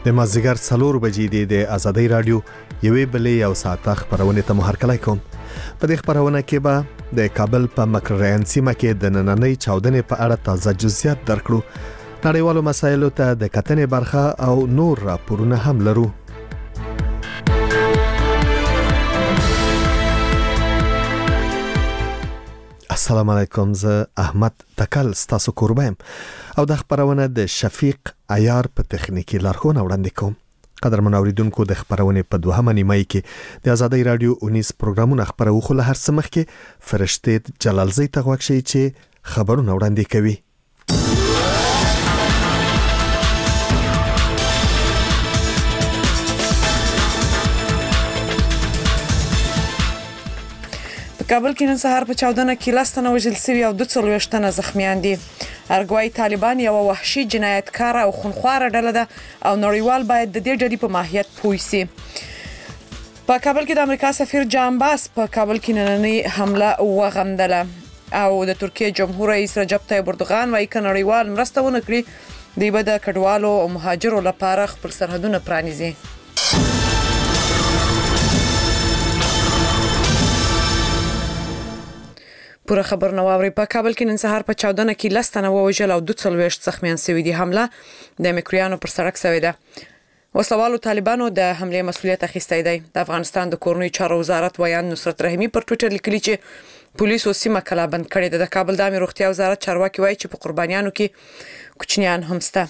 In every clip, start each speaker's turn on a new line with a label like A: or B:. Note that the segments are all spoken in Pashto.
A: د مازدیګر 4 بجې د آزادۍ رادیو یوې بلې یو ساعت خبرونه ته هرکلی کوم. په دې خبرونه کې به د کابل په مکرریان سیمه کې د نننۍ چاودنې په اړه تازه جزئیات درکړو. نړیوالو مسایلو ته د کتنې برخه او نور راپورونه هم لرو. السلام علیکم، زه احمد تکل ستاسو کوربایم او د خبرونه د شفیق عیار په تخنیکی لارښوونه وړاندې کوم. قدرمن اوریدونکو، د خبرونه په 2 نیمه کې د آزادۍ رادیو 19 پروګرامونه خبرو خو له هر څه مخکې فرشته جلالزی ته غوښی چې خبرونه وړاندې کوي.
B: کابل کې نن سهار په چاودنه کې لاستنه وژل شوی او 42 تنه زخمیان دي. ارګوای طالبان یو وحشي جنایتکار او خونخواره ډله ده او نړیوال باید د دې ډلې په ماهیت پوه شي. په کابل کې د امریکا سفیر جان باس په کابل کې نننۍ حمله وغندله او د ترکیه جمهور رئیس رجب طیب اردوغان وايي چې نړیوال مرسته ونه کړي دی به د کډوالو او مهاجرو لپاره خپل سرحدونه پرانیزي. پوره خبر نو اوري. په کابل کې نن سهار په چاودنه کې لاستنه وژل او 42 زخمیان شوي دي. حمله د مکریانو پر سړک شوې ده. وسوالو طالبانو د حمله مسؤلیت اخیستی دی. د افغانستان د کورنۍ چارو وزارت ویان نصرت رحیمی پر ټوئیټر لیکلی چې پولیسو سیمه کلا بند کړې ده. د کابل د امیر روغتیا وزارت چارواکي وایي چې په قربانیانو کې کوچنیان هم شته.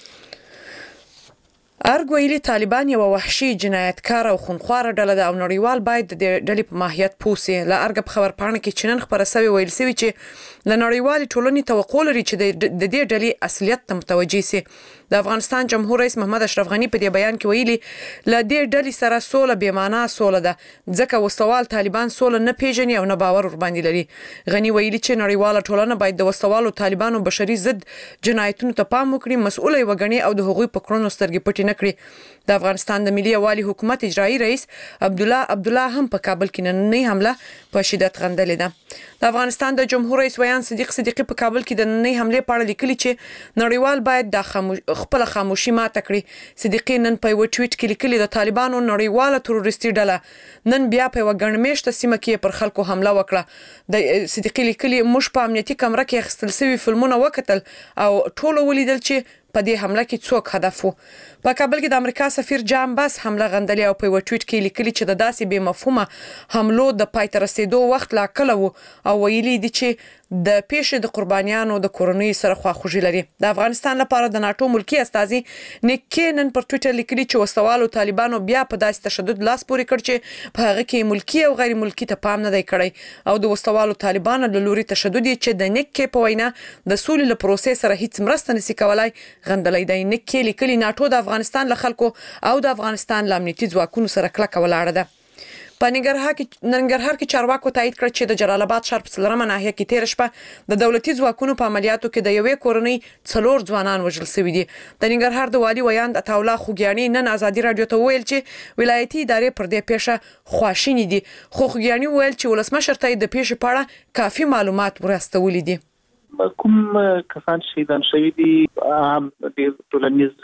B: ارګوایلی طالبان یو وحشي جنایتکار او خونخواره ډله ده او نړیوال باید د ډلې په ماهیت پوه شي. له ارګ په خبر پاڼه کې چنن خبره سوي ویل سوي چې له نړیوالې ټولنې توقع لري چې د دې ډلې اصلیت ته متوجي شي. د افغانستان جمهور رئیس محمد اشرف غنی په دې بیان کې ویلي له دې ډلې سره سوله بې معنا سوله ده ځکه وسوال طالبان سوله نه پیژني او نه باور ور باندې لري. غنی ویلي چې نړیواله ټولنه باید د وسوالو طالبانو بشري ضد جنایتونو ته پام وکړي، مسؤل وګڼي او د هغوی په کړنو سترګې پټې نه کړي. د افغانستان د ملي یوالي حکومت اجرایی رئیس عبدالله هم په کابل کې نننۍ حمله په شدت غندلې ده. د افغانستان د جمهور رئیس ویان صدیق صدیقی په کابل کې د نننۍ حمله په اړه لیکلي چې نړیوال باید د خپل خاموشي ماته کړي. صدیقی نن په یو ټویټ کې لیکلي د طالبانو نړیواله تروریستي ډله نن بیا په وګڼمېشته سیمه کې پر خلکو حمله وکړه. د صدیقی لیکلي موږ په امنیتي کمره کې اخیستل شوی فلمونه وکتل او ټول ولیدل چې په دې حمله کې څوک هدف وو. په کابل کې د امریکا سفیر جان باس حمله غندلې او په یو ټویټ کې لیکلي چې د داسې بې مفهومه حملو د پای ته رسیدو وخت لا کله وو او ویلي دي چې د پیښې د قربانیانو د کورنۍ سره خواخوږي لري. د افغانستان لپاره د ناتو ملکی استازي نیک کینن پر ټویټر لیکلي چې وسوالو طالبانو بیا په داسې تشدد لاس پورې کړ چې په هغه کې ملکی او غیر ملکی ته پام نه دی کړی او د وسوالو طالبانو د لوري تشدد چې د نیک کې په وینا د سولې له پروسې سره هیڅ مرسته نشي کولای غندلې دی. نیک کې لیکلي ناتو د افغانستان له خلکو او د افغانستان له امنیتي ځواکونو سره کلکه ولاړه ده. په ننګرهار کې چارواکو تایید کړ چې د جلال آباد ښار په څلورمه ناحیه کې تیر شپه د دولتي ځواکونو په عملیاتو کې د یوې کورنۍ 4 ځوانان وژل شوي دي. د ننګرهار د والي ویان عطا الله خوګیاني نن آزادي رادیو ته ویل چې ولایتي ادارې پر دې پیښه خواشینې دي. خو خوګیاني ویل چې ولسمشر ته د پیښې په اړه کافي معلومات ورستولي دي.
C: کوم کسان شهیدان شوي دي هم د ټولنیز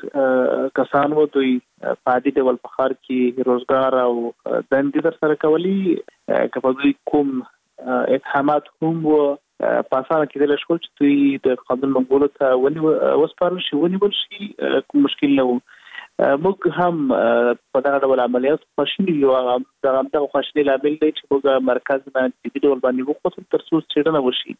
C: کسان وو، دوی په عادي ډول په ښار کې روزګار او دندې در سره کولی که په دوی کوم اتهامات هم وو په اسانه کېدلی شول چې دوی د قانون منګولو ته وسپارل شي ونیول شي، کوم مشکل نه وو. موږ هم په دغه ډول عملیات خواشیني یو دغه خواشیني لامل دی چې موږ مرکز نه جدي ډول باندې وخوځو تر څو څېړنه وشي.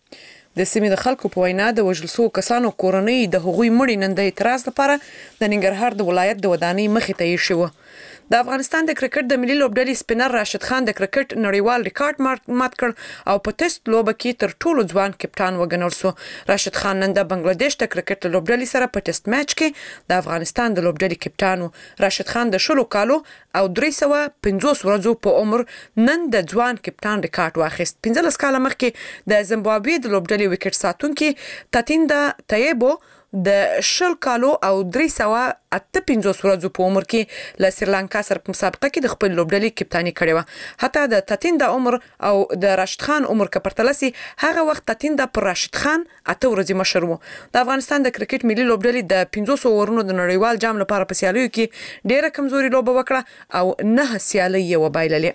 B: د سیمې د خلکو په وینا د وژل شوو کسانو کورنۍ د هغوی مړي نن د اعتراض لپاره د ننګرهار د ولایت د ودانۍ مخې ته ایښي وو. د افغانستان د کرکټ د ملي لوبډلې سپینر راشد خان د کرکټ نړیوال ریکارډ مات کړ او په ټیسټ لوبه کې تر ټولو ځوان کپټان وګڼل شو. راشد خان نن د بنگلاديش د کرکټ لوبډلې سره په ټیسټ میچ کې د افغانستان د لوبډلې کپټان و. راشد خان د 16 کالو او 350 ورځو په عمر نن د ځوان کپټان ریکارډ واخیست. 15 کاله مخکې د زیمبابوې د لوبډلې وکټ ساتونکي تاتیندا تایبو د 10 کالو او 358 ورځو په عمر کې له سریلانکا سره په مسابقه کې د خپل لوبډلې کپتانی کړې و. حتی د تاتیندا عمر او د راشد خان عمر کې پرتلسي هغه وخت تاتیندا پر راشد خان 8 ورځې مشر و. د افغانستان د کرکټ ملي لوبډلې د 500 اورونو د نړیوال جام لپاره په سیالیو کې ډېره کمزوري لوبه وکړه او 9 سیالۍ یې وبایللې.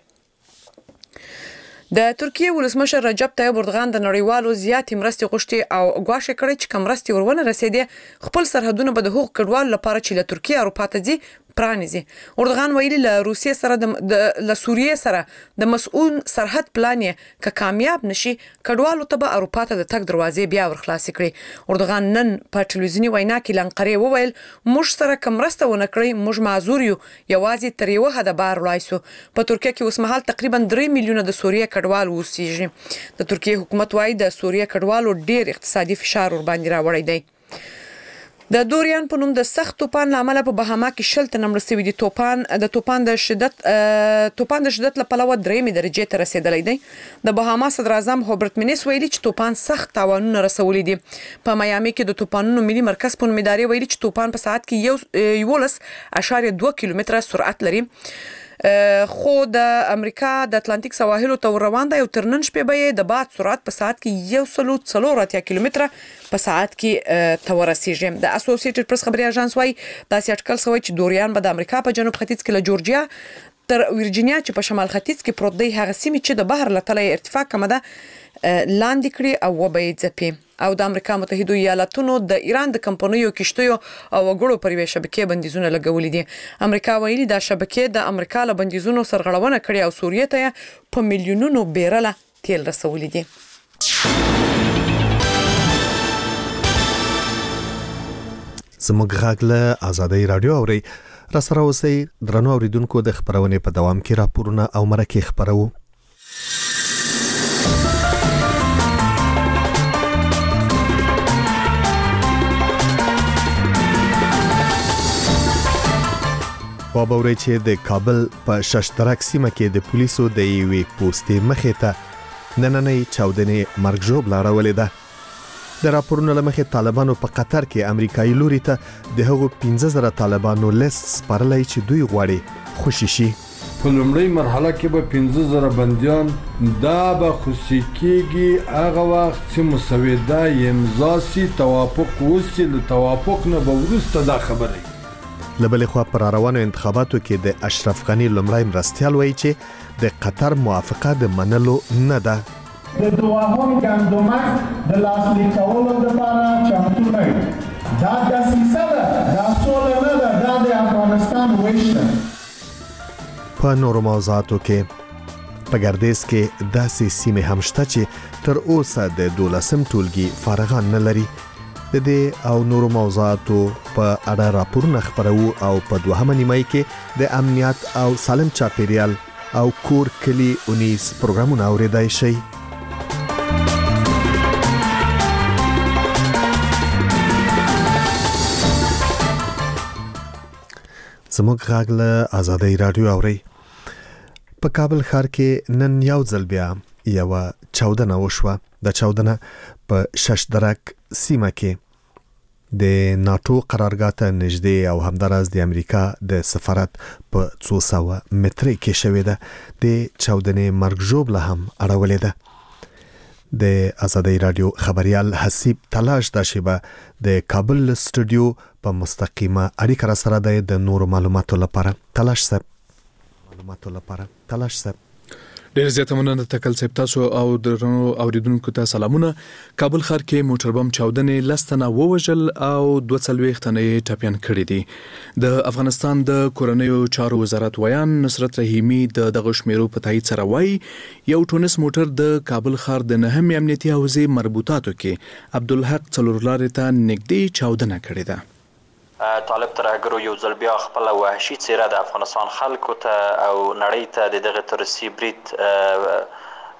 B: د ترکیه ولسمشر رجب طیب اردوغان د نړیوالو زیاتې مرستې غوښتي او ګواښ کړی چې کوم مرستې ورونه رسیدي خپل سرحدونه به د حقوق کډوالو لپاره چې له ترکیه اروپا ته ځي پرانیزي. اردوغان ویلي له روسیې سره د سوریې سره د مسؤل سرحد پلان یې که کامیاب نشي کډوالو ته به اروپا ته د تګ دروازې بیا ورخلاص کړي. اردوغان نن په ټلویزیونی وینا کې لنقرې وویل موږ سره کوم مرسته ونه کړی موږ معذور یو یوازې تر یو حد بار وایسو. په ترکیه کې اوس مهال تقریبا 3 میلیونه د سوریې کډوال اوسېږي. د ترکیه حکومت وايي د سوریې کډوالو ډیر اقتصادي فشار ور باندې راوړی دی. د دوریان په نوم د سخت طوفان لامل په بهاما کې 10 تنه مړ شوي دي. طوفان د شدت له پلوه 3 درجې ته رسیدلی دی. د بهاما صدر اعظم هوبرت مینیس ویلي چې طوفان سخت تاوانونه رسولي دي. په میامي کې د طوفانونو ملي مرکز په نوم ادارې ویلي چې طوفان په ساعت کې 11.2 کیلومتره سرعت لري. خو د امریکا د اتلانتیک سواحل ته روان دی او تر نن شپې به د باد سرعت په ساعت کې 140 کیلومتره په ساعت کې تورسیږي. د اسوسییټډ پریس خبري اژانس وايي دا اټکل شوی چې دوریان به د امریکا په جنوب ختیځ کې له جورجیا تر ویرجینیا چې په شمال ختیځ کې پروت دی هغه سیمه چې د بحر له تله ارتفاع کم ده لاندې کړي او وبې ځپي. او د امریکا متحده ایالاتونو د ایران د کمپنیو کشتیو او وګړو پر وی شبکې بندیزونه لګولې دي. امریکا ویلي دا شبکې د امریکا له بندیزونو سرغړونه کړې او سوریې ته په میلیونونو بیرله تیل رسولې دي.
A: زموږ غږ له آزادۍ رادیو اوري را سره اوسئ درنو اوریدونکو. د خبرونې په دوام کې راپورونه او مرکې خبرو. وابوري چې د کابل په ششترک سیمه کې د پولیسو د یوې پوسټې مخې ته نننۍ چاودنې مرګ ژوبله راولې ده. د راپورونو له مخې طالبانو په قطر کې امریکایي لوري ته د هغو 15,000 طالبانو لیست سپارلی چې دوی غواړي خوشي شي.
D: په لومړۍ مرحله کې به 15,000 بنديان دا به خوشي کېږي هغه وخت چې مسوده امضا سي توافق وسي. له توافق نه به وروسته دا خبره
A: لبلې خوا پر روانو انتخاباتو کې د اشرف غنی لومړی مرستیال وایي چې د قطر موافقه د منلو نه ده.
E: د دوهم ګندمک د لاسلیک کولو لپاره چمتو نه یو. دا دسیسه ده دا سوله نه ده دا د افغانستان ویش ده.
A: په نورو موضوعاتو کې په ګردیز کې داسې سیمې هم شته چې تر اوسه د 12م ټولګي فارغان نه لري. د دې او نورو موضوعاتو په اړه راپورونه خبرو او په دوهمه نیمه کې د امنیت او سالم چاپیریال او کور کلی اونیز پروګرامونه اوریدای شي. زموږ غږ له آزادۍ رادیو اوري. په کابل ښار کې نن یو ځل بیا یو چاودنه وشوه. د چاودنه په ششدرک سیمه کې د ناتو قرارګاه ته نږدې او همداراز د امریکا د سفارت په 200 مترې کې شوې ده. د چاودنې مرګ ژوبله هم اړولې ده. د آزادۍ رادیو خبريال حسیب تلاش دا شیبه د کابل سټوډیو په مستقیمه اړیکه را سره ده د نورو معلوماتو لپاره. تلاش صاحب
F: ډیر زیاته مننه تکل صاحب. تاسو او درنو اوریدونکو ته سلامونه. کابل ښار کې موټر بم چاودنې لستنه ووجل او 42 تنه ټپيان کړي دي. د افغانستان د کورنیو چارو وزارت ویان نصرت رحیمی د دغه شمیرو په تایید سره وایي یو ټونس موټر د کابل ښار د نهم امنیتي حوزې مربوطاتو کې عبدالحق څلورلارې ته نږدې چاودنه کړې ده.
G: طالب ترهګرو یو ځل بیا خپل وحشي څیره د افغانستان خلکو ته او نړۍ ته د دغه ترسي برید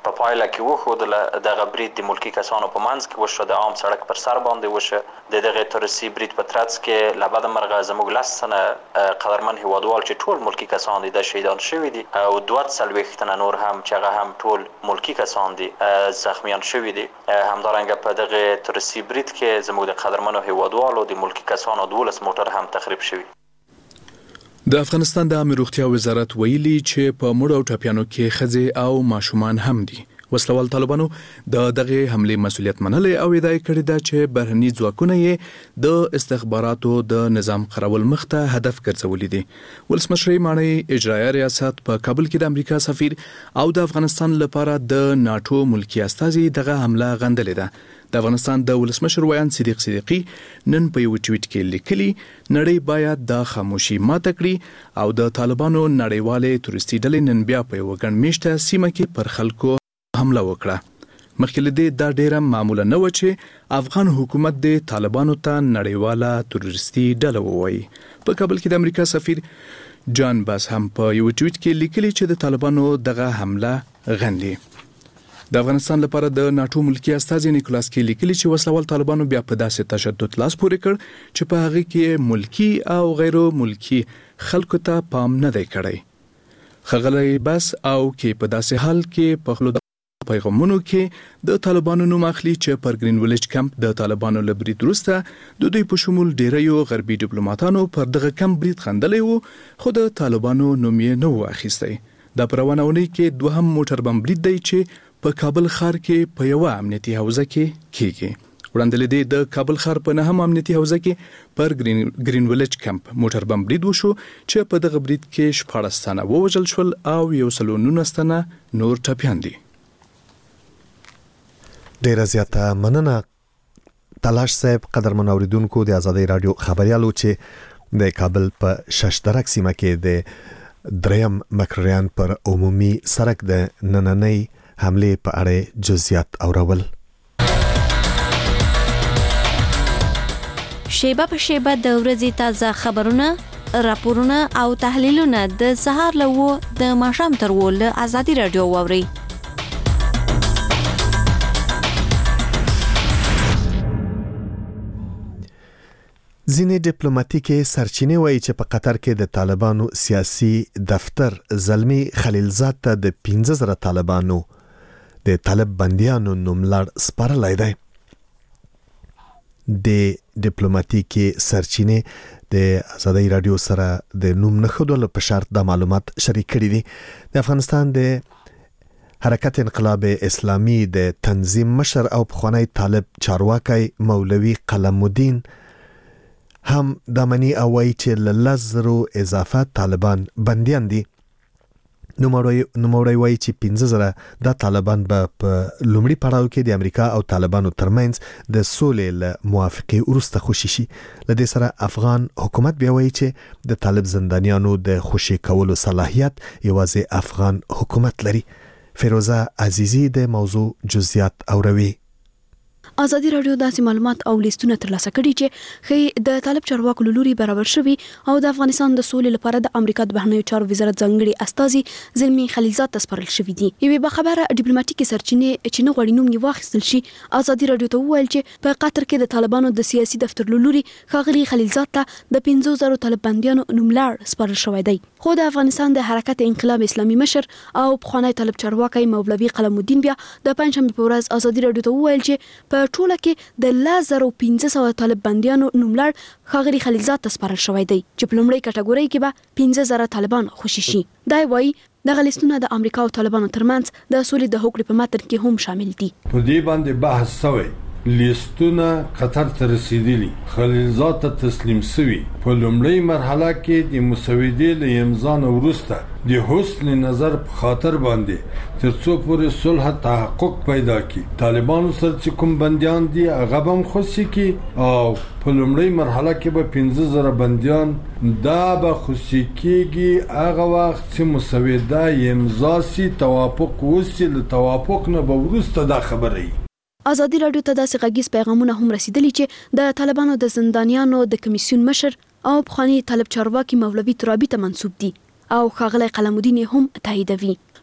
G: په پایله کې وښودله دغه برید د ملکي کسانو په منځ کې وشو، د عام سړک پر سر باندې وشو. د دغه تروریستي برید په ترڅ کې له بده مرغه زموږ 10 تنه قدرمن هیوادوال چې ټول ملکي کسان دي د شهیدان شوي دي او 42 تنه نور هم چې هغه هم ټول ملکي کسان دي زخمیان شوي دي. همدارنګه په دغه تروریستي برید کې زموږ د قدرمنو هیوادوالو د ملکي کسانو 12 موټر هم تخریب شوي.
F: د افغانستان د عامه روغتیا وزارت ویلي چې په مړو او ټپیانو کې ښځې او ماشومان هم دي. وسلوال طالبانو د دغه حمله مسؤلیت منلې او ادعا کړې ده چې بهرني ځواکونه یې د استخباراتو د نظام خرابول مخته هدف ګرځولې دي. ولسمشر ماڼۍ اجرایي ریاست په کابل کې د امریکا سفیر او د افغانستان لپاره د ناتو ملکی استازي دغه حمله غندلې ده. د افغانستان د ولسمشر ویان صدیق صدیقی نن په یو ټویټ کې لیکلي نړۍ باید د خاموشي ماته کړي او د طالبانو نړیوالې تروریستي ډلې نن بیا په یو ګڼ میشته سیمه کې پر خلکو حمله وکړه. مخکې له دې دا ډیره معموله نه و چې افغان حکومت د طالبانو ته نړیواله تروریستي ډله ووایي. په کابل کې د امریکا سفیر جان باس هم په یو ټویټ کې لیکلي چې د طالبانو دغه حمله غندي. د افغانستان لپاره د ناتو ملکی استازي نیکولاس کې لیکلي چې وسلوال طالبانو بیا په داسې تشدد لاس پورې کړ چې په هغه کې ملکی او غیر ملکی خلکو ته پام نه دی کړی. خغلی بس او کې په داسې حال کې په خلو پیغامونو کې د طالبانو نوم اخلي چې پر گرین ویلج کمپ د طالبانو له برید وروسته د دوی په شمول ډیریو غربي ډیپلوماټانو پر دغه کمپ برید خندلی وو، خو د طالبانو نوم یې نه و اخیستی. د پروانه اونۍ کې دوهم موټر بم برید دی چې په کابل ښار کې په یو امنیتي حوزه کې کیږي. وړاندې دی د کابل ښار په نهم امنیتي حوزه کې پر گرین ویلج کمپ موټر بم برید وشو چې په دغه برید کې 14 تنه ووژل شول او 119 تنه نور ټپیان دي.
A: ډیره زیاته مننه تلاش صاحب. قدرمن اوریدونکو د آزادۍ رادیو خبريالو چې د کابل په ششدرک سیمه کې د دریم مکرریان پر عمومي سړک د نننۍ حمله په اړه جزئیات اورول.
H: شیبه په شیبه د ورځې تازه خبرونه، راپورونه او تحلیلونه د سهار له د ماښام تر ول آزادۍ رادیو واوري.
A: ځینې ډیپلوماټیکي سرچینې وایي چې په قطر کې د طالبانو سیاسي دفتر زلمی خلیلزاد ته د 15000 طالبانو د طالب بنديانو نوملړ سپارلای دی. د ډیپلوماټیکي سرچینې د آزادۍ رادیو سره د نوم نښودلو په شرط د معلومات شریک کړي دي. د افغانستان د حرکت انقلاب اسلامي د تنظیم مشر او پخوانی طالب چارواکي مولوي قلم الدین هم د منی او وای چې لزرو اضافه طالبان بنديان دي. نوموړی وایي چې 15000 د طالبان په لومړي پړاو کې د امریکا او طالبانو ترمنځ د سولې له موافقې وروسته خوشي شي. لدې سره افغان حکومت بیا وایي چې د طالب زندانیانو د خوشي کولو صلاحیت یوازې افغان حکومت لري. فیروزه عزیزی د موضوع جزئیات اوروي.
I: آزادۍ رادیو داسې معلومات او لیستونه ترلاسه کړي چې خې د طالب چارواکو لوري برابر شوی او د افغانستان د سولې لپاره د امریکا د بهرنیو چارو وزارت ځانګړي استازي زلمی خلیلزاد ته سپارل شوی دي. یوه بخبره ډیپلوماټیکي سرچینې چې نه غوړي نوم یې واخیستل شي آزادۍ رادیو ته وویل چې په قطر کې د طالبانو د سیاسي دفتر لوري ښاغلي خلیلزاد ته د 15000 طالب بنديانو نوملړ سپارل شوی دی. خو د افغانستان د حرکت انقلاب اسلامي مشر او پخوانی طالب چارواکي مولوي قلم الدین بیا د پنځشنبه په ورځ آزادۍ رادیو ته وویل چې په ټوله کې د 1500 طالب بنديانو نوملړ ښاغلي خلیلزاد ته سپارل شوی دی چې په لومړۍ کټګورۍ کې به 15000 طالبان خوشي شي. دا وایي دغه لیستونه د امریکا او طالبانو ترمنځ د سولې د هوکړې په متن کې هم شامل دي.
D: په دې باندې بحث شوی لیستونه قطر ته رسیدلی، خلیلزاد ته تسلیم شوی. په لومړی مرحله کې د مسودې له امضا وروسته د حسن نظر په خاطر باندې ترڅو پورې صلح تحقق پیدا کی طالبانو سره چې کوم بنديان دي هغه هم خوشي کی او په لومړی مرحله کې به 15000 بنديان دا به خوشي کیږي هغه وخت چې مسوده امضا سي توافق وسی له توافق نه به وروسته دا خبري.
I: آزادۍ رادیو ته داسې غږیز پیغامونه هم رسیدلي چې د طالبانو د زندانیانو د کمیسیون مشر او پخوانی طالب چارواکي مولوي ترابي ته منسوب دي او ښاغلی قلم الدین هم تاییدوي.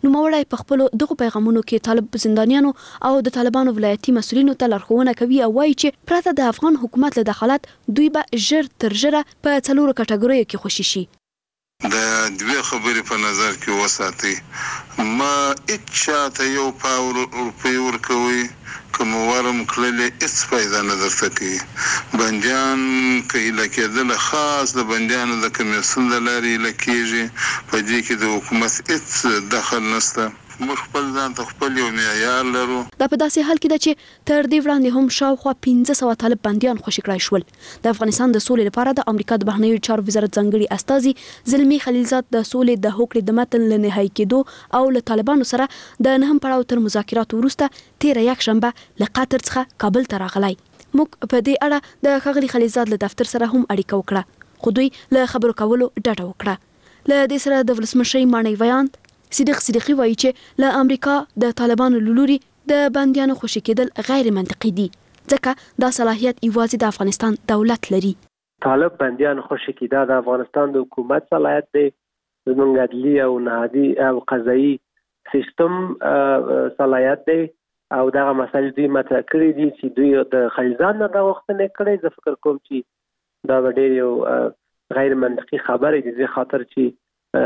I: نوموړی په خپل دغه پیغامونو کې طالب زندانیانو او د طالبانو ولایتي مسؤلینو ته لارښوونه کوي او وایي چې پرته د افغان حکومت له دخالت دوی به ژر تر ژره په 4 کټګوریو کې خوشي شي.
J: د دوی خبرې په نظر کې وساتي. ما اچا ته یو پاور روپی ورکوي کوم ورم کړلې هیڅ فایده نه درته کوي. بندیان کې لکېدل خاص د بندیانو د کمیسیون د لارې لکېږي په دې کې د حکومت هیڅ دخل نشته. موږ خپل ځان ته خپل یو معیار لرو.
I: دا په داسې حال کې ده چې تر دې وړاندې هم شاوخوا 1500 طالب بندیان خوشي کړای شول. د افغانستان د سولې لپاره د امریکا د بهرنیو چارو وزارت ځانګړي استازي زلمی خلیلزاد د سولې د هوکړې د متن له نهایی کېدو او له طالبانو سره د نهم پړاو تر مذاکراتو وروسته 13 یکشنبه له قطر څخه کابل ته راغلی. موږ په دې اړه د ښاغلي خلیلزاد له دفتر سره هم اړیکه وکړه، خو دوی له خبرو کولو ډډه وکړه. له دې سره د ولسمشر مانی ویاند صدیقی وایي چې له امریکا د طالبانو لوري د بندیانو خوشي کېدل غیر منطقي دي، ځکه دا صلاحیت یوازې د افغانستان دولت لري.
K: طالب بندیانو خوشي کېدل د افغانستان د حکومت صلاحیت دی. زموږ عدلي او نهادي او قضایي سیستم صلاحیت دی او دغه مسایل دوی مطرح کړي دي چې دوی د خلیلزاد نه دا غوښتنه کړې. زه فکر کوم چې دا ډېر یو غیر منطقي خبره دي، ځکه خاطر چې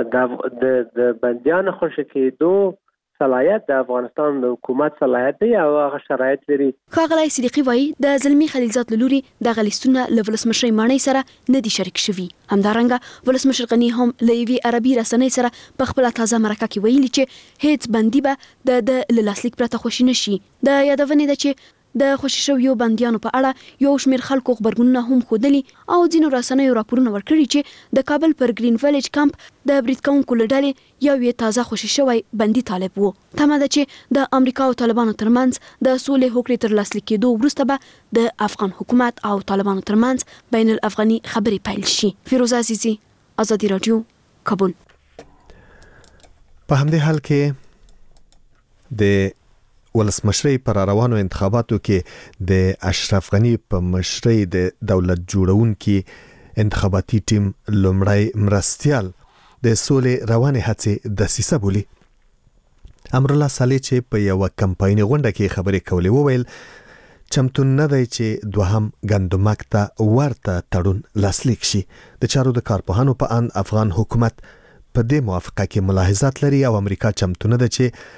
K: د بندیانو خوشي کېدو صلاحیت د افغانستان د حکومت صلاحیت دی او هغه شرایط لري.
I: ښاغلی صدیقي وایي د زلمی خلیلزاد لوري د غلیستونه له ولسمشر مانی سره نه دي شریک شوي. همدارنګه ولسمشر غنی هم له یوې عربي رسنۍ سره په خپل تازه مرکه کې ویلي چې هیڅ بندي به د لاسلیک پرته خوشي نشي. د یادونې ده چې د خوشي شویو بندیانو په اړه یو شمېر خلکو خبرګونونه هم ښودلي او ځینو رسنیو راپورونه ورکړي چې د کابل پر گرین ویلج کمپ د برید کوونکو له ډلې یو یې تازه خوشي شوی بندي طالب و. تمه ده چې د امریکا او طالبانو ترمنځ د سولې هوکړې تر لاسلیک کېدو وروسته به د افغان حکومت او طالبانو ترمنځ بین الافغاني خبرې پیل شي. فیروزه عزیزی، آزادي رادیو، کابل.
A: په همدې حال کې د ولسمشرۍ پر روانو انتخاباتو کې د اشرف غنی په مشرۍ د دولت جوړونکي انتخاباتي ټیم لومړی مرستيال د سولې روانې هڅې د سیسه بولی. امرالله صالح چې په یو کمپایني غونډه کې خبرې کولې وویل چمتون نه دی چې دوهم ګندمک ته ورته تړون لاسلیک شي. د چارو د کارپوهانو په ان افغان حکومت په دې موافقه کې ملاحظات لري او امریکا چمتون نه ده چې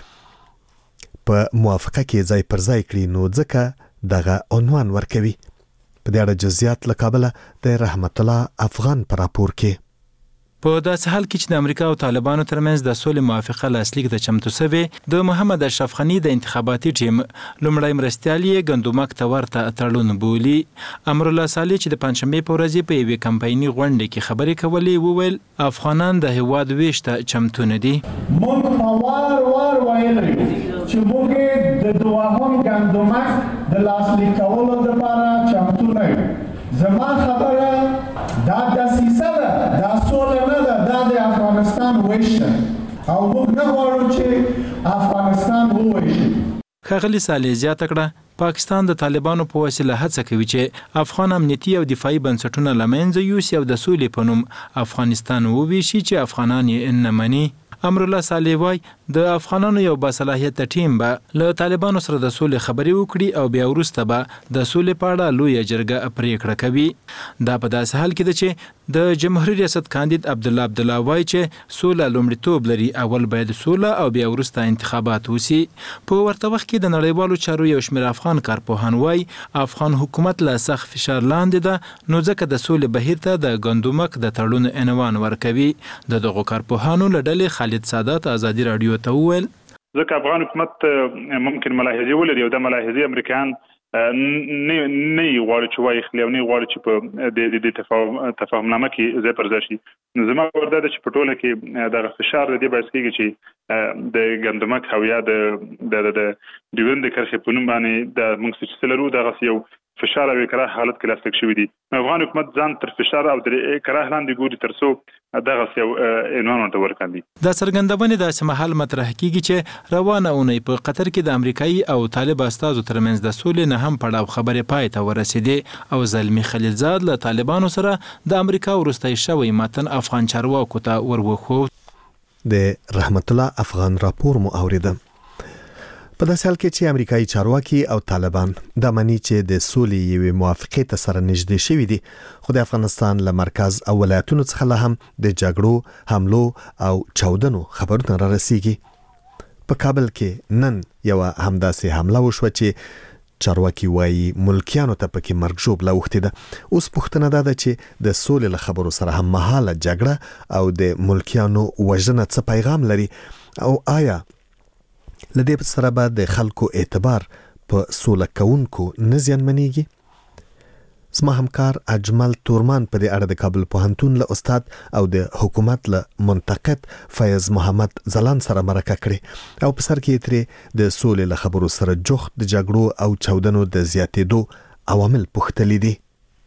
A: په موافقه کې ځای پر ځای کړي، نو ځکه دغه عنوان ورکوي. په دې اړه جزئیات له کابل د رحمت الله افغان پر راپور کې.
L: په داسې حال کې چې د امریکا او طالبانو ترمنځ د سولې موافقه لاسلیک د چمتو سوي، د محمد اشرف غنی د انتخاباتي ټیم لومړی مرستیال یې ګندمک ته ورته تړون بولي. امرالله صالح چې د پنځشنبې په ورځ په یوې کمپایني غونډه کې خبرې کولې وویل افغانان د هیواد ویش ته چمتو نه دي.
E: موږ وار ویلي چې موږ د دوهم ګندمک د لاسلیک کولو لپاره چمتو نه یو. زما خبره دا دسیسه ده، دا سوله نه ده، دا د افغانستان ویش ده او موږ نه غواړو چې افغانستان وویشي.
L: ښاغلي صالح زیاته کړه پاکستان د طالبانو په وسیله هڅه کوي چې افغان امنیتي او دفاعي بنسټونه له منځه یوسي او د سولې په نوم افغانستان وویشي چې افغانان یې نه مني. امرالله صالح وای د افغانانو یو باصلاحیت ټیم به له طالبانو سره د سولې خبرې وکړي او بیا وروسته به د سولې په اړه لویه جرګه پریکړه کوي. دا په داسې حال کې ده چې د جمهوریت ریاست کاندید عبدالله وای چې سوله لومړیتوب لري، اول باید سوله او بیا وروسته انتخابات وسی. په ورته وخت کې د نړیوالو چارو یو شمېر افغان کارپوهان وای افغان حکومت له سخت فشار لاندې ده، نو ځکه د سولې بهیر ته د ګندمک د تړون عنوان ورکوي. دغه کارپوهانو له ډلې خالد سادات آزادي رادیو ته وویل
M: ځکه افغان حکومت ممکن ملاحظه ولري او د ملاحظه امریکایان نه غواړي چې وایي خلیو نه غواړي چې په د تفاهمنامه کې ځای پر ځای شي. نو زما ورته چې په ټوله کې د فشار د دې باعث کېږي چې د ګندمک او یا د ډیوند کرخې په نوم باندې د موږ چې لرو دغه یو فشار او کراه حالت کې لاسلیک شوی دی. افغان حکومت ځان تر فشار او د کراه لاندې ګوري ترڅو دغه یو عنوان ورته ورکړي.
L: دا څرګندونه د سمحال مطرح کیږي چې روانه اونۍ په قطر کې د امریکایي او طالب استازو ترمنځ د سولې نه هم پړاو خبرې پای ته ورسېدې او زلمی خلیلزاد له طالبانو سره د امریکا وروستۍ شوی متن افغان چارواکو ته وروخو.
A: د رحمت الله افغان راپور مو اوریده. په داسې حال کې چې امریکایي چارواکي او طالبان د منی چې د سولې یوې موافقې ته سره نږدې شوي دي، خو د افغانستان له مرکز او ولایتونو څخه له هم د جګړو، حملو او چاودنو خبرونه را رسیږي. په کابل کې نن یو همداسې حمله وشوه چې چارواکي وایي ملکیانو ته پکې مرګ ژوبله اوښتې ده. اوس پوښتنه دا ده چې د سولې له خبرو سره هم مهاله جګړه او د ملکیانو وژنه څه پیغام لري، او آیا لدې سره به د خلکو اعتبار په سوله کوونکو نه زیانمنېږي؟ زما همکار اجمل تورمان په دې اړه د کابل پوهنتون له استاد او د حکومت له منتقد فیض محمد ځلاند سره مرکه کړې او په سر کې ترې د سولې له خبرو سره جوخت د جګړو او چاودنو د زیاتېدو عوامل پوښتلي دي.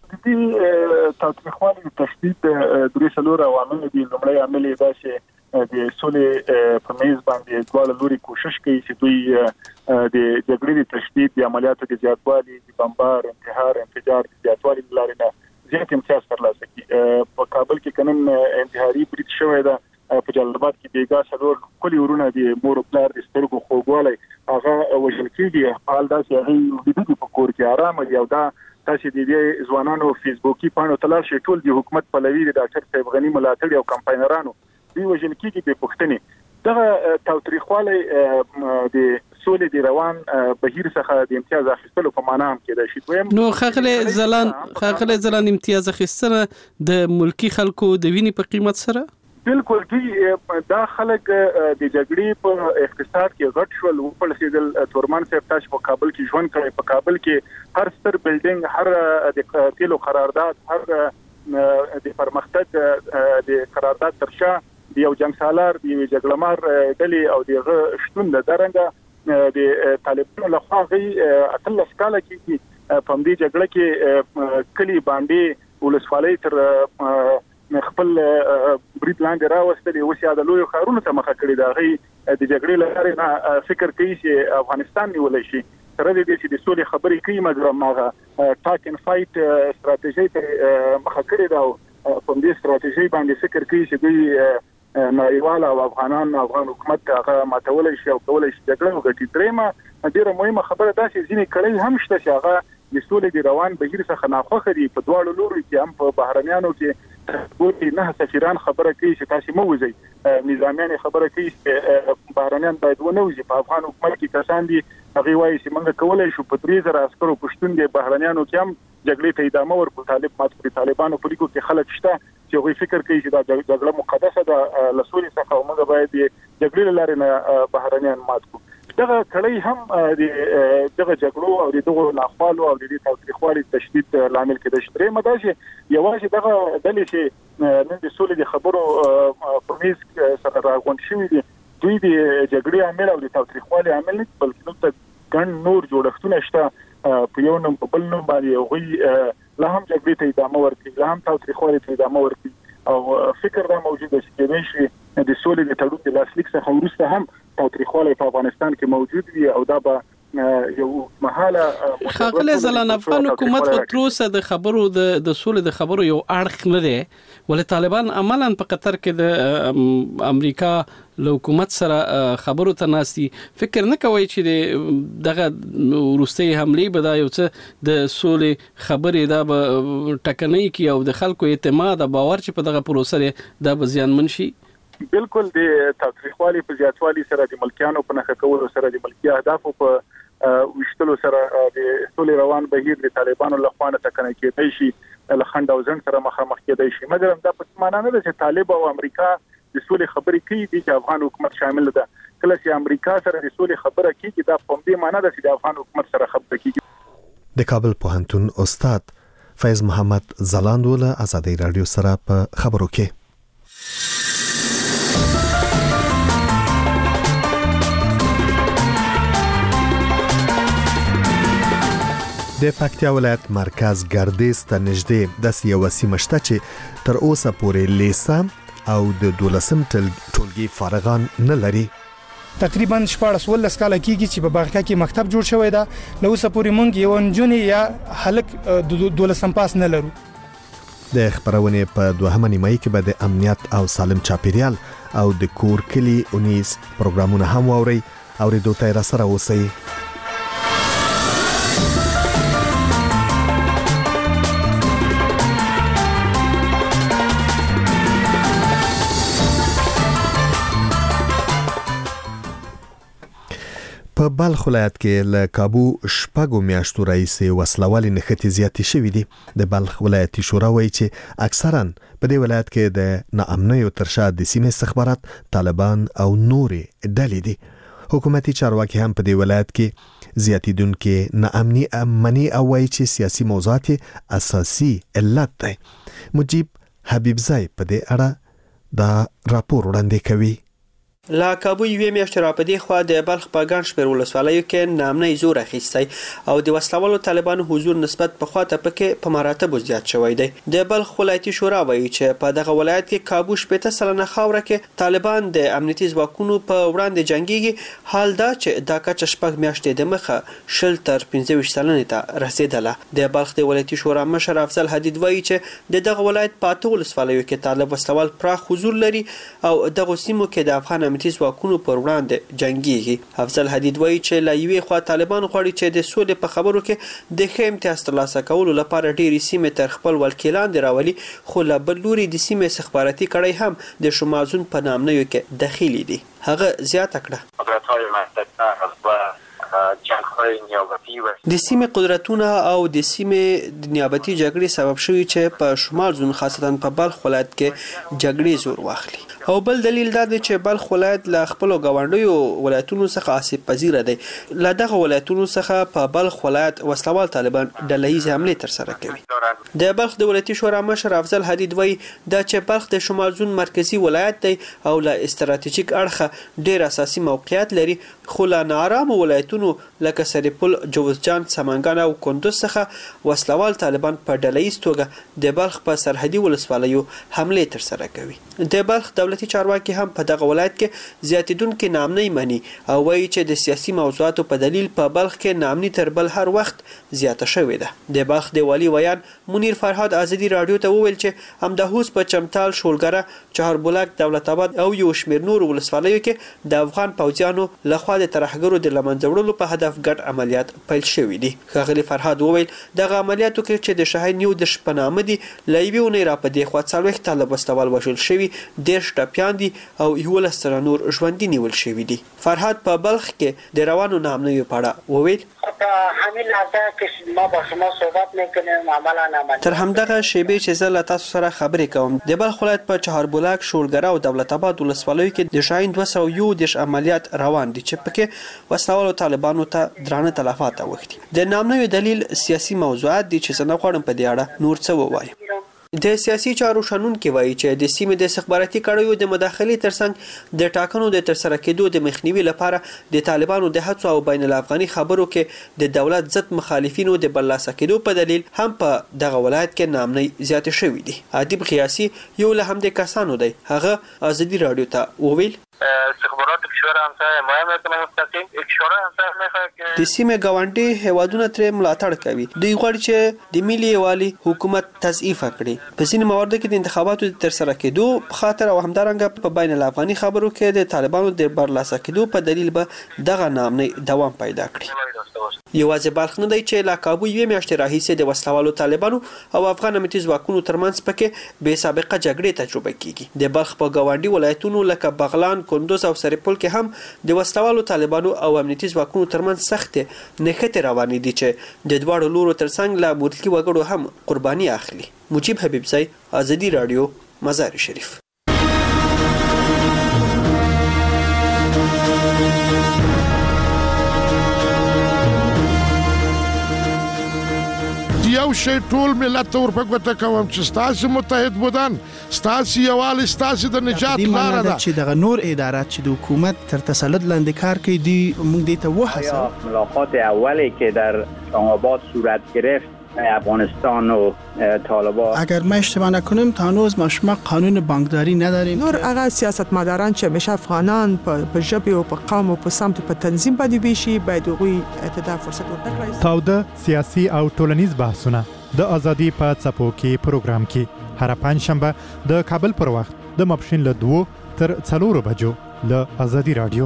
C: د تاوتریخوالي تشدید درې څلور عوامل دي. لومړی عامل یې دا چې د سولې په میز باندې دواړه لوري کوشش کوي چې دوی د جګړې د تشدید، د عملیاتو د زیاتوالي، د بمبار، انتحار، انفجار د زیاتوالي لارې نه زیات امتیاز ترلاسه کړي. په کابل کې کنن انتحاري برید شوی ده، په جلال آباد کې بیګا څلور کلی ورونه د مور او پلار د سترګو خوږوالی هغه وژل کېږي. حال دا چې هغه ویډیو په کور کې آرام دي، او دا تاسو د دې ځوانانو فیسبوکي پاڼو تلل شي ټول د حکومت پلوي د ډاکټر صاحب غنی ملاتړي او کمپاینرانو دی وژل کېږي. په پښتني دغه تاوتریخوالی د سولې د روان بهیر څخه د امتیاز اخیستلو په معنا هم کېدای شي.
N: نو خغله زلان امتیاز اخیستنه د ملکی خلکو د وینې په قیمت سره
C: بالکل دوی دا خلک د جګړې په اقتصاد کې غټ شول. په لسیدل تورمان صاحب تاسو په کابل کې ژوند کوي، په کابل کې هر ستر بلډینګ، هر د تیلو قرارداد، هر د پرمختګ د قرارداد ترشا د یو جنگ سالار، د یو جګړمار ډلې او دغه شتون د درنګ د طالبانو لخوا غي اتلس کاله کې په دې جګړه کې کلی باندې ولسوالۍ تر خپل برید لاندې راوستلې. اوس یا د لوی خارونو ته مخه کړې ده. غي د جګړې لپاره نه فکر کوي چې افغانستان نیولای شي. سره دې چې د سولې خبرې کوي، مګر ماغه ټاک ان فایټ ستراتیژي ته مخه کړې ده، او په دې ستراتیژي باندې فکر کوي چې دوی نړیوال او افغان حکومت هغه ماتولای شي او کولای شي جګړه وګټي. درېمه ډیره مهمه خبره دا چې ځینې کړي هم شته چې هغه د سولې د روان بهیر څخه ناخوښه دي. په دواړو لوري کې هم په بهرنیانو کې ګوري نه سفیران خبره کوي چې تاسو مو وځي، نظامیان خبره کوي چې بهرنیان باید ونه وځي. په افغان حکومت کې کسان دي هغه وایي چې موږ کولای شو په 3000 عسکرو پښتون دي بهرنیانو کې هم جګړې ته ادامه ورکړو. طالبانو په لیکو کې خلک شته چې هغه فکر کوي چې دا جګړه مقدسه ده لسولې څخه، او موږ باید جګړې لاره نه بهرنیان مات کړو. دغه کړي هم د دغه جګړو او دغه ناخوالو او د تاوتریخوالي تشدید لامل کېدای شي. درېمه دا چې یوازې دغه ډلې چې نن د سولې د خبرو په میز سره راغونډ شوي دي، دوی د جګړې عامل او د تاوتریخوالي عامل نه، بلکې دلته ګڼ نور جوړښتونه شته په یو نوم په بل نوم باندې هغوی لا هم جګړې ته ادامه ورکړي، لا هم تاوتریخوالي ته ادامه ورکړي. او فکر دا موجود دی چې کېدای شي د سولې د تړون د لاسلیک څخه وروسته هم تاوتریخوالی په افغانستان کې موجود وي، او دا به یو محاله
N: خاغله زلان افغان حکومت خو تر اوسه د خبرو د سولې د خبرو یو اړخ نه دی، ولې طالبان عملاً په قطر کې د امریکا له حکومت سره خبرو ته ناسي. فکر نه کوي چې دغه وروستي حملې به دا یو څه د سولې خبرې دا به ټکنۍ کی او د خلکو اعتماد او باور چې په دغه پروسه دا به زیانمن شي؟
C: بالکل د تاوتریخوالي په زیاتوالي سره د ملکیانو په نخښه کولو سره د ملکي اهدافو په وشتلو سره د سولې روان بهیر د طالبانو لخوا نه ټکنۍ کېدای شي، له خنډ او ځنډ سره مخامخ کېدای شي. مګر دا په معنا نه ده چې طالب او امریکا د سولې خبرې کوي دي چې افغان حکومت شامل ده. کله چې امریکا سره د سولې خبره کوي دا په دې معنا ده چې د افغان حکومت سره خبرې کوي.
A: د کابل پوهنتون استاد فیض محمد ځلاند له آزادۍ رادیو سره په خبرو کې. د پکتیا ولایت مرکز ګردیز ته نږدې داسې یوه سیمه شته چې تر اوسه پورې لیسه او د 12 ټولګي فارغان نه لري.
O: تقریبا 14 کاله کېږي چې په باغکا کې مکتب جوړ شوی دی، نو اوسه پورې مونږ یو نجونې یا هلک د 12 پاس نه لرو.
A: د خبرونې په دوهمه نیمه کې به د امنیت او سالم چاپیریال او د کور کلی اونیز پروګرامونه هم واوري او ریډیو ته را سره اوسئ. په بلخ ولایت کې له کابو شپږو میاشتو راهیسې وسلوالې نښتې زیاتې شوې دي. د بلخ ولایتي شورا وایي چې اکثرا په دې ولایت کې د ناامنیو تر شا د سیمې استخبارات، طالبان او نورې ډلې دي. حکومتي چارواکي هم په دې ولایت کې زیاتېدونکې ناامني او وایي چې سیاسي موضوعات اساسي علت دی. مجيب حبیبزای په دې اړه دا راپور وړاندې کوي.
P: لا کابو یوې میاشتې را په دې خوا د بلخ په ګڼ شمېر ولسوالیو کې ناامنۍ زور اخیستی او د وسلوالو طالبانو حضور نسبت پخوا ته پکې په مراتبو زیات شوی دی. د بلخ ولایتي شورا وایي چې په دغه ولایت کې کابو 80% خاوره کې طالبان د امنیتي ځواکونو په وړاندې جنګيږي. حال دا چې دا کچه شپږ میاشتې د مخه 10 تر 25 سلنې ته رسیدله. د بلخ د ولایتي شورا مشر افضل حدید وایي چې د دغه ولایت په 8 ولسوالیو کې طالب وسلوال پراخ حضور لري او دغه سیمو کې د افغان امنیتي ځواکونو پر وړاندې جنگيږي. افضل حدید وایي چې لا یوې خوا طالبان غواړي چې د سولې په خبرو کې د ښه امتیاز ترلاسه کولو لپاره ډېرې سیمې تر خپل ولکې لاندې راولي، خو له بل لوري د سیمې استخباراتي کړۍ هم د شمازون په نامنیو کې دخیلي دي. هغه زیاته کړه د سیمې قدرتونه او د سیمې د نیابتي جګړې سبب شوی چې په شمال زون خاصتا په بلخ ولایت کې جګړې زور واخلي. او بل دلیل دا دی چې بلخ ولایت له خپل غونډیو ولایتونو څخه آسیب پذیر دی. له دغه ولایتونو څخه په بلخ ولایت وسلوال طالبان ډله‌ایزې حملې تر سره کوي. د بلخ د ولایتي شورا مشر افضل حدید وایي دا چې بلخ د شمال زون مرکزی ولایت دی او له استراتیژیک اړخه ډېر اساسي موقعیت لري، خو له نارامو ولایتونو لکه سریپل، جوزجان، سمنګان او کندوز څخه وسلوال طالبان په ډله‌ایز توګه د بلخ په سرحدي ولسوالیو حملې تر سره کوي. د بلخ دولتي چارواکي هم په دغه ولایت کې زیاتېدونکې ناامنۍ مني او وایي چې د سیاسي موضوعاتو په دلیل په بلخ کې ناامني تر بل هر وخت زیاته شوې ده. د بلخ د والي ویان منیر فرهاد ازادي رادیو ته وویل چې همداهوس په چمتال، شولګره، چهاربولک، دولت آباد او یو شمېر نور ولسوالیو کې د افغان پوځیانو لخوا د ترهګرو د لمنځه وړلو په هدف ګډ عملیات پیل شوي دي. ښاغلي فرهاد وویل دغه عملیاتو کې چې د شاهین نیو د شپنامه دي له یوې اونۍ را په دې خوا 40 طالب وسلوال وژل شوي، 10 ټپیان دي او 11 سره نور ژوندي نیول شوي دي. فرهاد په بلخ کې د روانو ناامنیو په اړه وویل تر همدغه شیبې چې زه له تاسو سره خبرې کوم د بلخ ولایت په چهاربولک، شولګره او دولت آباد ولسوالیو کې د شاهین 211 عملیات روان دي چې پکې وسلوالو طالبانو ته درانه تلفات اوښتي. د ناامنیو دلیل سیاسي موضوعات دي چې زه نه غواړم په دې اړه نور څه ووایم. د سیاسي چارو شنونکي وایي چې د سیمې د استخباراتي کړیو د مداخلې ترڅنګ د ټاکنو د ترسره کېدو د مخنیوي لپاره د طالبانو د هڅو او بین الافغاني خبرو کې د دولت ضد مخالفینو د برلاسه کېدو په دلیل هم په دغه ولایت کې ناامنۍ زیاتې شوې دي. ادیب غیاسي یو له همدې کسانو دی. هغه ازادي رادیو ته وویل
Q: استخبارات کشور همسایه حمایت میکنه مستقیم کشور همسایه میخواد که
P: د سیمې ګاونډي هیوادونه ترې ملاتړ کوي. دوی غواړي چې د ملي یووالي حکومت تضعیف کړي. په ځینې مواردو کې د انتخاباتو د ترسره کېدو په خاطر او همدارنګه په بین الافغاني خبرو کې د طالبانو د برلاسه کېدو په دلیل به دغه ناامنۍ دوام پیدا کړي. یوازې بلخ نه دی چې لا کابو یوې میاشتې راهیسې د وسلوالو طالبانو او افغان امنیتي ځواکونو ترمنځ پکې بې سابقه جګړې تجربه کیږي. د بلخ په ګاونډي ولایتونو لکه بغلان، کندوز او سریپل کې هم د وسلوالو طالبانو او امنیتي ځواکونو ترمنځ سختې نښتې روانې دي چې د دواړو لورو ترڅنګ له ملکي وګړو هم قرباني اخلي. مجيب حبیبزی، ازادي رادیو، مزار شریف.
R: یو شی ټول ملت ته ورپګوته کوم چې ستاسو متحد بودن، ستاسو یووالی، ستاسو د نجات لاره ده.
S: چې دغه نور ادارات چې د حکومت تر تسلط لاندې کار کوي دی موږ دې ته وحسه.
T: ملاقات اولی که در آباد صورت گرفت افغانستان و طالبان،
S: اگر ما اشتباه نکنیم تا هنوز ما قانون بانکداری نداریم.
U: نور هغه سیاستمداران چې همیشه افغانان په ژبه او په قوم او په سمت په تنظیم باندې ویشي باید هغوی ته فرصت ورکړي.
V: تاوده سیاسي او ټولنیز بحثونه د ازادي په څپو کې پروګرام کې
B: هر پنځشنبه د کابل پر وخت د ماپښین له 2 تر 4 بجو له ازادي رادیو.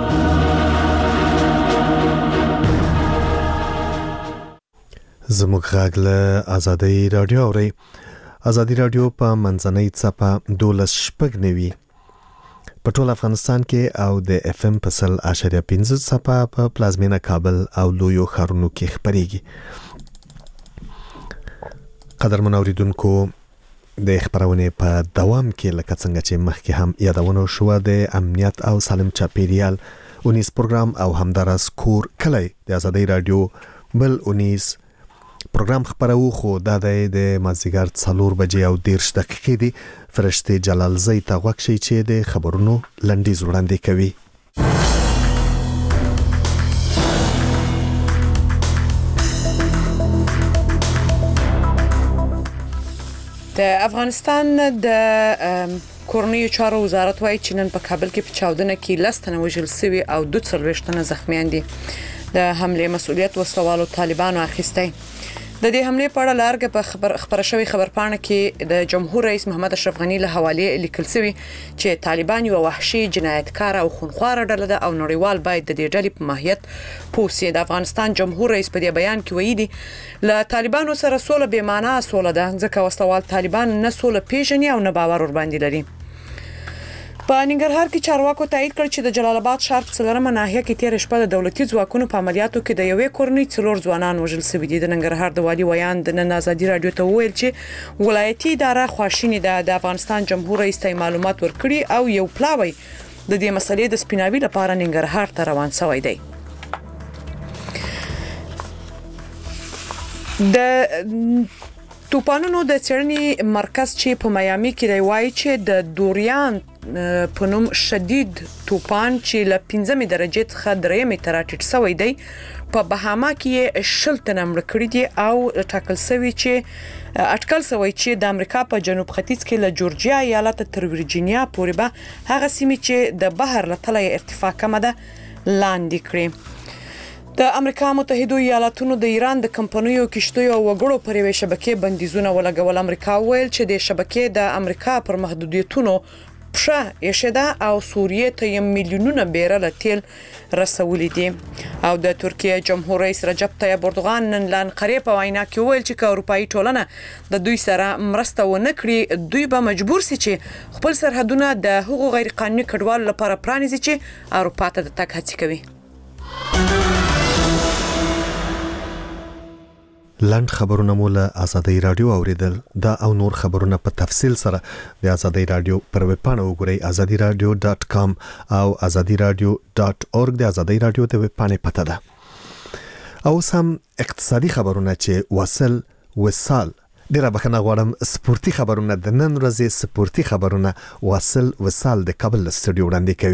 A: زموږ غږ له ازادي رادیو اوري. ازادي رادیو په منځنۍ څپه 12.9 په ټول افغانستان کې او د اف ام په 100.5 څپه په پلازمینه کابل او لویو ښارونو کې خپرېږي. قدرمن اوریدونکو د خبرونې په دوام کې لکه څنګه چې مخکې هم یادونه شوه د امنیت او سالم چاپیریال اونیس پروګرام او همدارس کور کلی د ازادي رادیو بل اونیس پروګرام خبرو خو دا د مازیګر 4 بجې او 10 دقیقې دی. فرشته جلال زی ته غوښی چې د خبرونو لنډیز وړاندې کوي.
V: د افغانستان د کورنیو چارو وزارت وايي چې نن په کابل کې په چاودنه کې 10 تنه وژل شوي او 42 تنه زخمیان دي. د حمله مسؤلیت وسوالو طالبانو اخیستی. د دې حمله په اړه لارګه په خبر شوی خبرپاڼه کې د جمهور رئیس محمد اشرف غنی له حواله لیکل شوی چې طالبان یو وحشي جنایتکار او خونخوار ډله ده او نړیوال باید د دې ډلې په ماهیت پوه. د افغانستان جمهور رئیس په دې بیان کې ویلي دي له طالبانو سره سوله به معنا سوله ده ځکه وسوال طالبان نه سوله پیژني او نه باور ور باندې لري. په ننګرهار کې چارواکو تایید کړ چې د جلال آباد ښار په څلورمه ناحیه کې تیر شپه د دولتي ځواکونو په عملیاتو کې د یوې کورنۍ 4 ځوانان وژل شوي دي. د ننګرهار د والي ویان د نن ازادي رادیو ته وویل چې ولایتي اداره خواشینی ده. د افغانستان جمهور رئیس ته معلومات ورکړي او یو پلاوی د دې مسلې د سپیناوي لپاره ننګرهار ته روان شوی دی. د توپانونو د څېړنې مرکز چې په میامي کې دی وایي چې د دوریان په نوم شدید توپان چې له 15 درجې څخه 3 ته راټیټ شوی دی په بهاما کې 10 تنه مړ کړي دي او ټاکل شوی چې د امریکا په جنوب ختیځ کې له جورجیا ایالت تر ورجینیا پورې به هغه سیمې چې د بحر له تله ارتفاع کم ده لاندې کړي. د امریکا متحده ایالاتونو د ایران د کمپنیو کشتیو او وګړو پر یوې شبکې بندیزونه ولګول. امریکا ویل چې د شبکې د امریکا پر محدودیتونو پښه یشده او سوریه ته میلیونونه بیرل تیل رسولې دي. او د ترکیه جمهور رئیس رجب طیب اردوغان نن لانقره په وینا کې ویل چې اروپאי ټولنه د دوی سره مرسته ونه کړي دوی به مجبور سي چې خپل سرحدونه د حقوق غیر قانوني کډوالو لپاره پرانیزي چې اروپا ته د تګ هڅه کوي.
A: لاند خبرونه مول ازادي رادیو اوریدل. دا او نور خبرونه په تفصیل سره د ازادي رادیو پر ویب پاڼه وګورئ azadiradio.com او azadiradio.org د ازادي رادیو د ویب پاڼې پته ده. او سم اقتصادي خبرونه چې وصال ډیره بخنه غواړم سپورتي خبرونه د نن ورځې سپورتي خبرونه وصال د کابل استودیو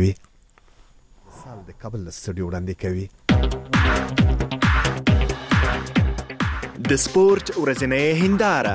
A: وړاندې کوي.
W: د سپورت ورځنۍ هنداره.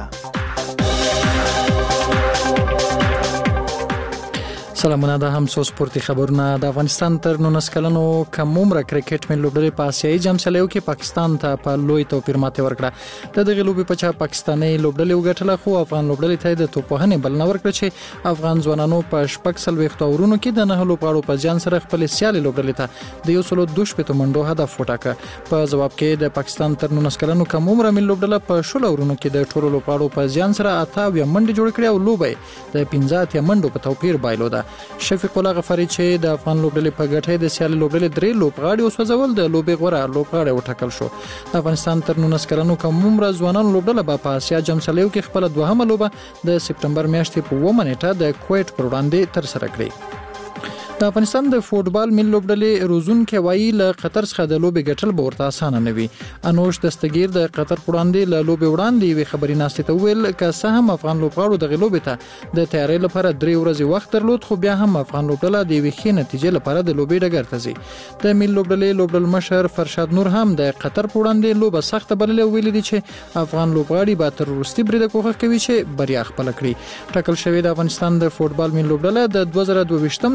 X: سلامونه د هم سو سپورتي خبرونه. د افغانستان تر 19 کلنو کم عمر کرکټ ملي لوبډلې په آسیایي جام سلیو کې پاکستان ته په لوی توپیر ماته ورکړه. د دغه لوبې په چا پاکستاني لوبډلې وګټله خو افغان لوبډلې ته د توپوهنې بلنه ورکړه چې افغان ځوانانو په شپږ سلويخت اورونو کې د نه لوبغاړو په ځان سره خپل سیالي لوبډلې ته د 102 منډو هدف وټاکه. په جواب کې د پاکستان تر 19 کلنو کم عمر ملي لوبډله په 16 اورونو کې د ټولو لوبغاړو په ځان سره 8 منډې جوړ کړې او لوبې د 15 منډو په توپیر بایلوده. شفیق الله غفاری چې د افغان لوبډلې په ګټه د سیالي لوبډلې 3 لوبغاړي وسوځول د لوبې غوړه لوبغاړي وټاکل شو. د افغانستان تر 19 کلنو کم عمر ځوانانو لوبډله په آسیا جام سلیو کې خپل دوهمه لوبه د سپټمبر میاشتې په 1 نیټه د کویت پر وړاندې تر سره کړې. د افغانستان د فوټبال ملي لوبډلې روزونکو وایي له قطر څخه د لوبې ګټل به ورته اسانه نه وي. انوش دستګیر د قطر پر وړاندې له لوبې وړاندې وی خبري ناشته ته ویل که څه هم افغان لوبغاړو د غلوبې ته د تیاری لپاره 3 ورځې وخت درلود خو بیا هم افغان لوبډله د ویخي نتیجې لپاره د لوبې ډګر ته ځي. د ملي لوبډلې لوبډل مشر فرشاد نور هم د قطر پر وړاندې لوبه سخت بللې ویل دي چې افغان لوبغاړي به تر وروستي برید کوښښ کوي چې بریا خپل کړي. ټاکل شوی د افغانستان د فوټبال ملي لوبډله د 2022 نړیوال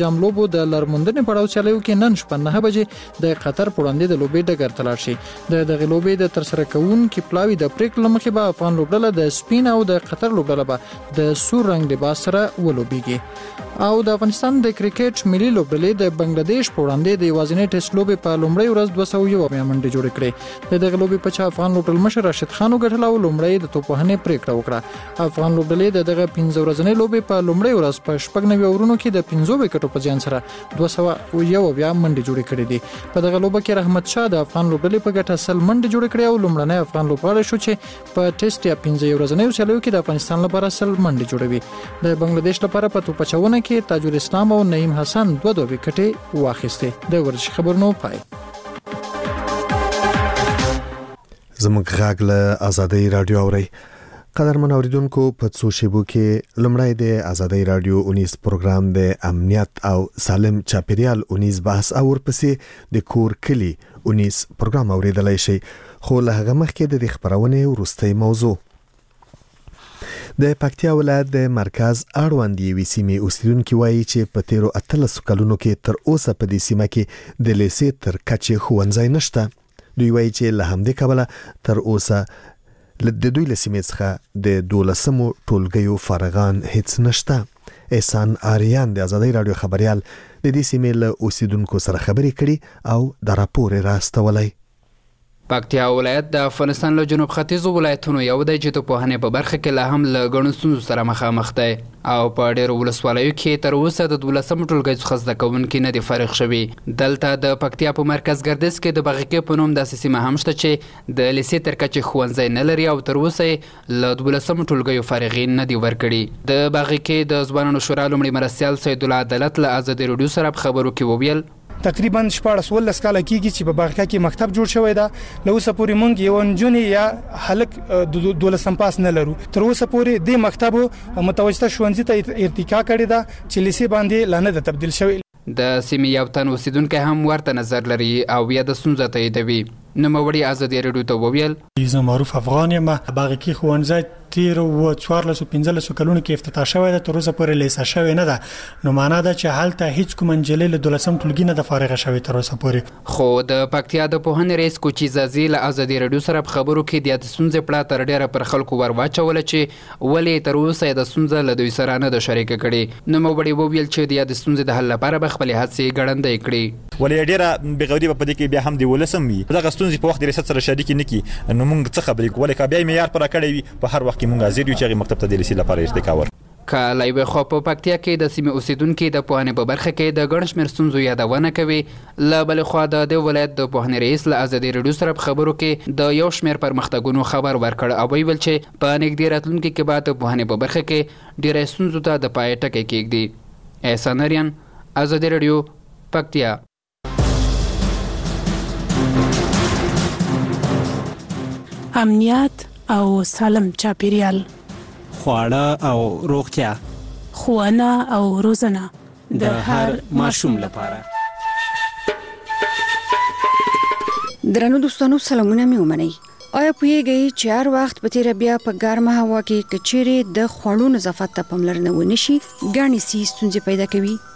X: جام لوبو د لرموندنې پړاو چلیو کې نن شپه 9 بجې د قطر په وړاندې د لوبې ډګر ته لاړ شي. د لوبې د ترسره کوونکو پلاوي د پریکړې مخې به افغان لوبډله د سپین او د قطر لوبډله به د سور رنگ لباس سره ولوبېږي. او د افغانستان د کرکټ ملي لوبډلې د بنگلاديش په وړاندې د یوازینۍ ټیسټ لوبې په لومړۍ ورځ 201 منډې جوړې کړې. دغه لوبې په چا افغان لوبډل مشر راشد خان وګټله او لومړی د توپوهنې پریکړه وکړه. افغان لوبډلې دغه 15 ورځې لوبې په لومړۍ ورځ په 90 اورونو کې د 15 وکټو په ځان سره 201 منډې جوړې کړې دي. په دغه لوبه کې رحمت شاه د افغان لوبډلې په ګټه 100 منډې جوړې کړې او لومړنی افغان لوبغاړی شو چې په ټیسټ یا 15 ورځې سیالیو کې د افغانستان لپاره 100 منډې جوړوي. د بنگلاديش لپاره په توپچونه کې تاج الاسلام او نعیم حسن 2 وکټې واخیستې. د ورزش خبرونو پای.
A: زموږ غږ له آزادۍ رادیو اوري. قدرمن اوریدونکو په څو شیبو کې لمړی د آزادۍ رادیو 19 پروګرام د امنیت او سالم چاپیریال 19 بحث او ورپسې د کور کلی 19 پروګرام اوریدلای شي. خو له هغه مخکې د خبرونه ورستۍ موضوع د پکتیا ولایت د مرکز اړوند یوې سیمې اوسیدونکو وایي چې په تیرو 13 کلونو کې تر اوسه په دې سیمه کې د لیسې تر کچې ښوونځی نشته. دوی وایي چې له همدې کبله تر اوسه د دوی له سیمې څخه د 12 ټولګیو فارغان هیڅ نشته. احسان آریان د آزادۍ رادیو خبريال د دې سیمې له اوسیدونکو سره خبرې کړي او د راپور راستولای.
D: پکتیا ولایت د افغانستان له جنوب ختیځو ولایتونو یو دی چې د پوهنې په برخه کې لا هم له ګڼو ستونزو سره مخامخ دی او په ډېرو ولسوالیو کې تر اوسه د 12 ټولګي څخه زده کوونکي نه دي فارغ شوي. دلته د پکتیا په مرکز ګردیز کې د بغیکې په نوم داسې سیمه هم شته چې د لیسې تر کچې ښوونځی نه لري او تر اوسه له 12 ټولګیو فارغین نه دي ورکړي. د بغیکې د ځوانانو شورا لومړي مرستیال سید الله عدالت له آزادۍ رادیو سره په خبرو کې وویل
O: تقریبا 14 کاله کېږي چې په بغکا کې مکتب جوړ شوی دا. له اوسه پورې مونږ یو نجونی یا هلک 12 پاس نه لرو. تر اوسه پورې د مکتب متوسطه ښوونځي ته ارتقا کړې ده چې لیسې باندې لانه ده تبدیل شوی.
D: د سیمې یو تن اوسیدونکو هم ورته نظر لري او یا د ستونزه تاییدوي. نوموړي آزادۍ رادیو ته وویل
F: زه معروف افغان یم. بغکې ښوونځی تیر و 14 کلونو کې افتتاح شوی ده. تر اوسه پورې لیسه شوی نه ده. نو معنا ده چې حالته هیڅ کوم نجلې له 12 ټولګي نه د فارغه شوی تر اوسه پورې.
D: خو د پکتیا د پوهنې رئیس کوچی زازي له آزادۍ رادیو سره په خبرو کې د ستونزې پړه تر ډیره پر خلکو ور واچول چې ولې تر اوسه د ستونزې له دوی سره نه د شریک کړي. نوموړي وویل چې د ستونزې د حل لپاره به خپل هڅې ګړندۍ کړي.
G: ولې ډیره بغوري په دې کې بیا هم دی ولسم وي دغه ستونزې په وخت د ریاست سره شریک نه کی. نو موږ څه خبرې کولای کا بیا معیار پر کړی وي په هر وخت کې موږ حاضر یو چې مکتب ته د لیسې لپاره ارتقا ور
D: کله یو خو په پکتیا کې د سیمې اوسیدونکو د پوهنې په برخه کې د ګڼ شمېر ستونزو یادونه کوي. له بل خوا د ولایت د پوهنې رئیس له آزادۍ رادیو سره په خبرو کې د یو شمېر پرمختګونو خبر ورکړ او ویل چې په نږدې راتلونکي کې به د پوهنې په برخه کې ډېرې ستونزو ته د پای ټکی کېږدي. احسان آریان آزادۍ رادیو پکتیا.
H: امنیت او سالم چاپیریال،
Y: خواړه او روغتیا،
H: ښوونه او روزنه
Y: د هر ماشوم لپاره.
Z: درنو دوستانو سلامونه مې ومنئ. آیا پوهیږئ چې هر وخت په تیره بیا په ګرمه هوا کې کچېرې د خوړو نظافت ته پاملرنه ونشي ګڼې ستونزې پیدا کوي؟